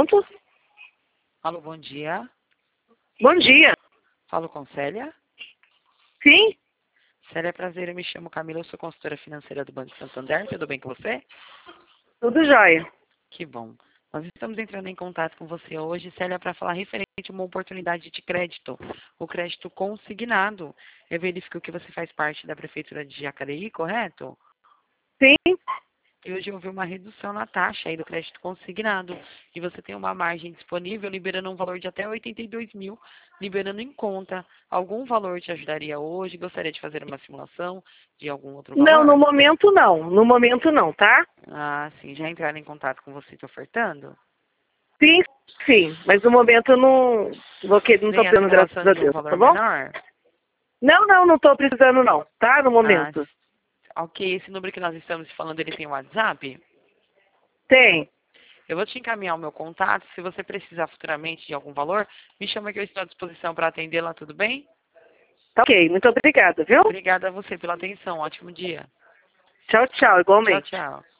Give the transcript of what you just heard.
Pronto? Alô, bom dia. Bom dia. Falo com Célia. Sim? Célia, prazer, eu me chamo Camila, eu sou consultora financeira do Banco Santander, tudo bem com você? Tudo jóia. Que bom. Nós estamos entrando em contato com você hoje, Célia, para falar referente a uma oportunidade de crédito, o crédito consignado. Eu verifico que você faz parte da Prefeitura de Jacareí, correto? Sim? E hoje houve uma redução na taxa aí do crédito consignado. E você tem uma margem disponível, liberando um valor de até 82 mil, liberando em conta. Algum valor te ajudaria hoje? Gostaria de fazer uma simulação de algum outro Não, no valor? momento não. No momento não, tá? Ah, sim. Já entraram em contato com você te ofertando? Sim, sim. Mas no momento eu não não tô Nem a precisando, simulação graças a de um Deus, tá valor bom? menor? Não tô precisando não, tá? No Ah, momento. ok. Esse número que nós estamos falando, ele tem WhatsApp? Tem. Eu vou te encaminhar o meu contato. Se você precisar futuramente de algum valor, me chama que eu estou à disposição para atendê-la, tudo bem? Tá ok. Muito obrigada, viu? Obrigada a você pela atenção. Ótimo dia. Tchau, tchau. Tchau, Igualmente. tchau.